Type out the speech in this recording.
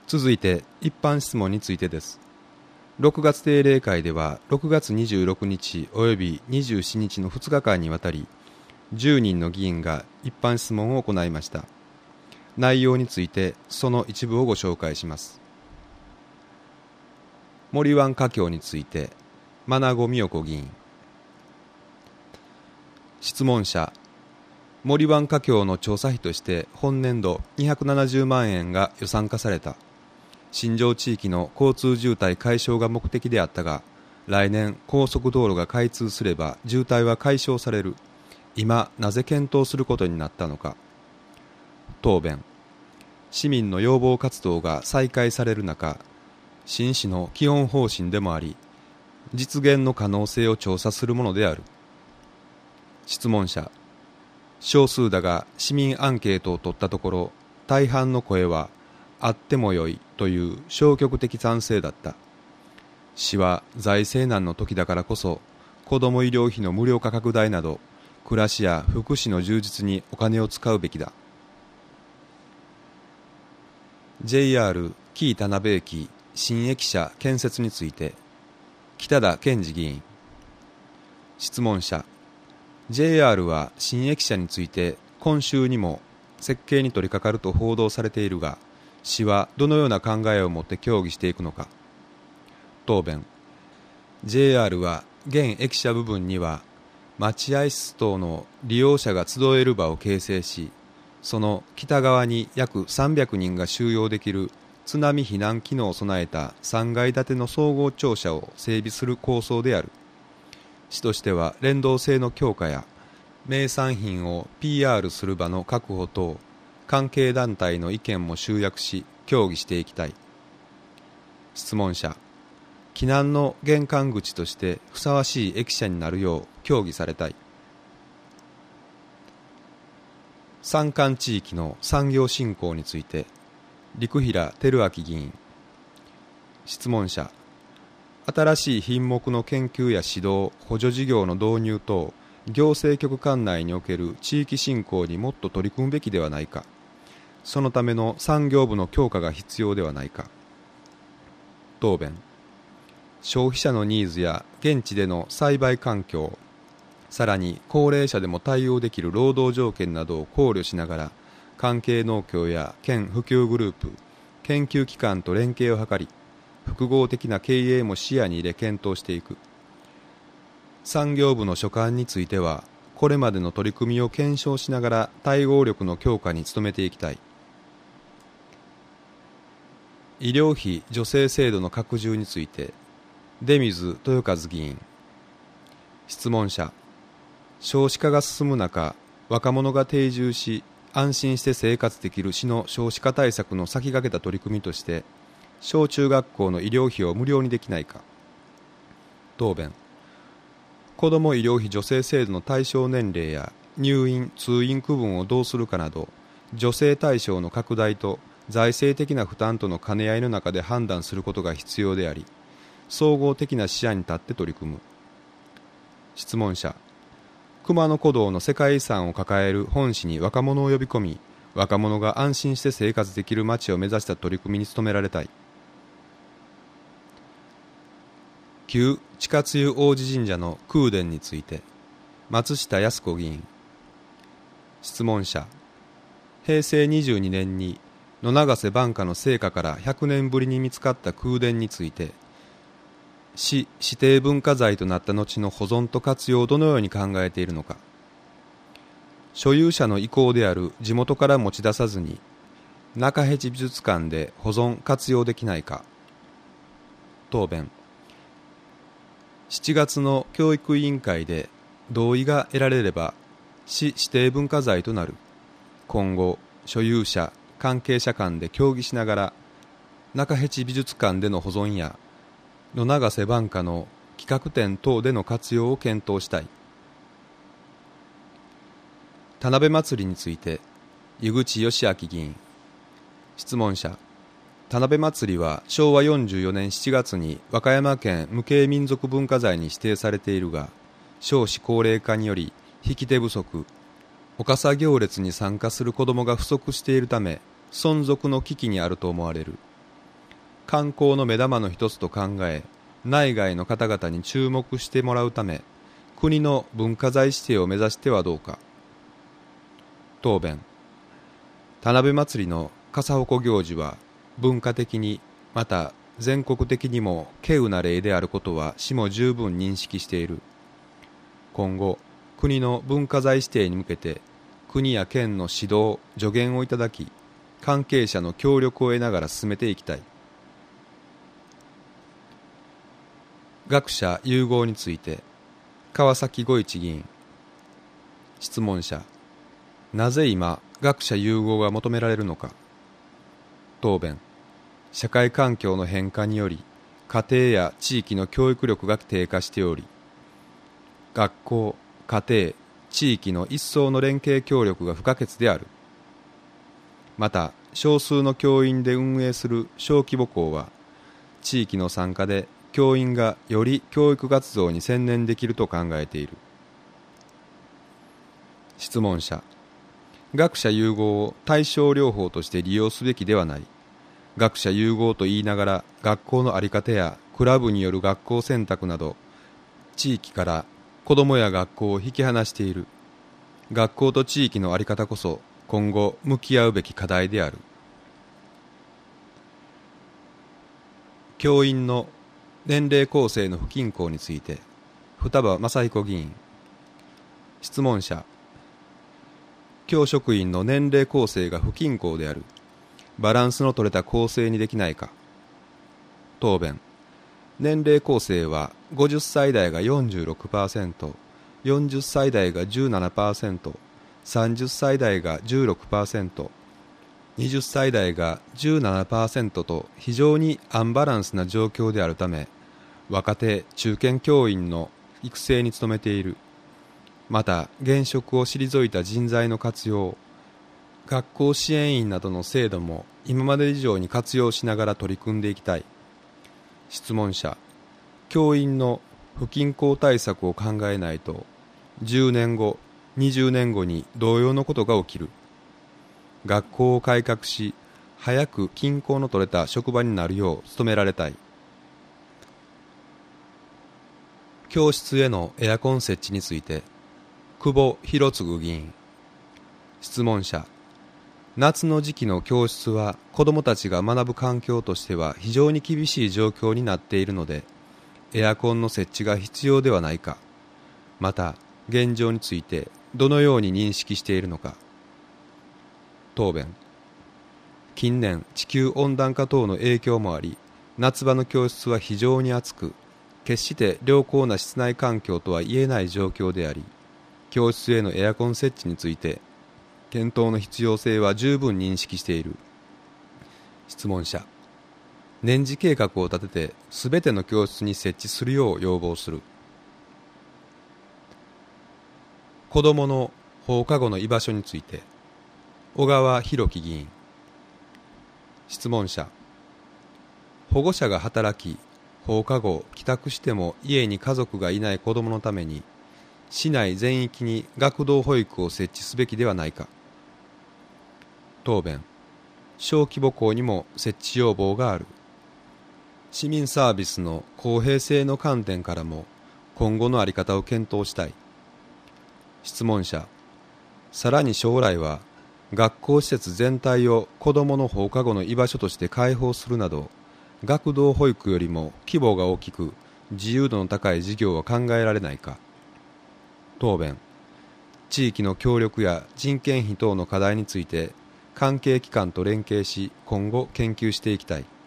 続いて一般質問についてです。6月定例会では6月26日および27日の2日間にわたり10人の議員が一般質問を行いました。内容についてその一部をご紹介します。森湾華僑について真名子美代子議員。質問者、森湾華僑の調査費として本年度270万円が予算化された。新庄地域の交通渋滞解消が目的であったが、来年高速道路が開通すれば渋滞は解消される。今なぜ検討することになったのか。答弁。市民の要望活動が再開される中、新市の基本方針でもあり、実現の可能性を調査するものである。質問者、少数だが市民アンケートを取ったところ、大半の声はあってもよいという消極的賛成だった。市は財政難の時だからこそ、子ども医療費の無料化拡大など、暮らしや福祉の充実にお金を使うべきだ。JR 紀伊田辺駅新駅舎建設について北田健二議員。質問者、JR は新駅舎について今週にも設計に取り掛かると報道されているが、市はどのような考えを持って協議していくのか。答弁。 JR は現駅舎部分には待合室等の利用者が集える場を形成し、その北側に約300人が収容できる津波避難機能を備えた3階建ての総合庁舎を整備する構想である。市としては連動性の強化や名産品を PR する場の確保等、関係団体の意見も集約し協議していきたい。質問者、避難の玄関口としてふさわしい駅舎になるよう協議されたい。山間地域の産業振興について陸平照明議員。質問者、新しい品目の研究や指導、補助事業の導入等、行政局管内における地域振興にもっと取り組むべきではないか。そのための産業部の強化が必要ではないか。答弁。消費者のニーズや現地での栽培環境、さらに高齢者でも対応できる労働条件などを考慮しながら、関係農協や県普及グループ、研究機関と連携を図り、複合的な経営も視野に入れ検討していく。産業部の所管については、これまでの取り組みを検証しながら対応力の強化に努めていきたい。医療費助成制度の拡充について出水豊和議員。質問者、少子化が進む中、若者が定住し安心して生活できる市の少子化対策の先駆けた取り組みとして、小中学校の医療費を無料にできないか。答弁。子ども医療費助成制度の対象年齢や入院・通院区分をどうするかなど、助成対象の拡大と財政的な負担との兼ね合いの中で判断することが必要であり、総合的な視野に立って取り組む。質問者、熊野古道の世界遺産を抱える本市に若者を呼び込み、若者が安心して生活できる街を目指した取り組みに努められたい。旧地下津湯王子神社の空殿について松下靖子議員。質問者、平成22年に野長瀬晩夏の生家から100年ぶりに見つかった空殿について、市指定文化財となった後の保存と活用をどのように考えているのか。所有者の意向である地元から持ち出さずに中辺地美術館で保存活用できないか。答弁。7月の教育委員会で同意が得られれば市指定文化財となる。今後所有者関係者間で協議しながら中辺地美術館での保存や野長瀬晩夏の企画展等での活用を検討したい。田辺祭りについて湯口義明議員。質問者、田辺祭りは昭和44年7月に和歌山県無形民俗文化財に指定されているが、少子高齢化により引き手不足、お笠行列に参加する子どもが不足しているため存続の危機にあると思われる。 観光の目玉の一つと考え、内外の方々に注目してもらうため、国の文化財指定を目指してはどうか。答弁。田辺祭りの笠鉾行事は文化的にまた全国的にも稀有な例であることは市も十分認識している。今後国の文化財指定に向けて国や県の指導助言をいただき、関係者の協力を得ながら進めていきたい。学者融合について川崎五一議員。質問者。なぜ今学者融合が求められるのか。答弁。社会環境の変化により家庭や地域の教育力が低下しており、学校、家庭、地域の一層の連携協力が不可欠である。また少数の教員で運営する小規模校は地域の参加で教員がより教育活動に専念できると考えている。質問者。学者融合を対症療法として利用すべきではない。学者融合と言いながら学校の在り方やクラブによる学校選択など地域から子どもや学校を引き離している。学校と地域の在り方こそ今後向き合うべき課題である。教員の年齢構成の不均衡について双葉雅彦議員。質問者。教職員の年齢構成が不均衡である。バランスの取れた構成にできないか。答弁。年齢構成は50歳代が 46%、40歳代が 17%、30歳代が 16%、20歳代が 17% と非常にアンバランスな状況であるため、若手・中堅教員の育成に努めている。また現職を退いた人材の活用、学校支援員などの制度も今まで以上に活用しながら取り組んでいきたい。質問者。教員の不均衡対策を考えないと10年後、20年後に同様のことが起きる。学校を改革し、早く均衡の取れた職場になるよう努められたい。教室へのエアコン設置について久保博次議員。質問者。夏の時期の教室は子どもたちが学ぶ環境としては非常に厳しい状況になっているので、エアコンの設置が必要ではないか。また現状についてどのように認識しているのか。答弁。近年地球温暖化等の影響もあり、夏場の教室は非常に暑く、決して良好な室内環境とは言えない状況であり、教室へのエアコン設置について検討の必要性は十分認識している。質問者。年次計画を立ててすべての教室に設置するよう要望する。子どもの放課後の居場所について小川博樹議員。質問者。保護者が働き放課後帰宅しても家に家族がいない子どものために市内全域に学童保育を設置すべきではないか。答弁。小規模校にも設置要望がある。市民サービスの公平性の観点からも今後の在り方を検討したい。質問者。さらに将来は学校施設全体を子どもの放課後の居場所として開放するなど、学童保育よりも規模が大きく自由度の高い事業は考えられないか。答弁。地域の協力や人件費等の課題について関係機関と連携し今後研究していきたい。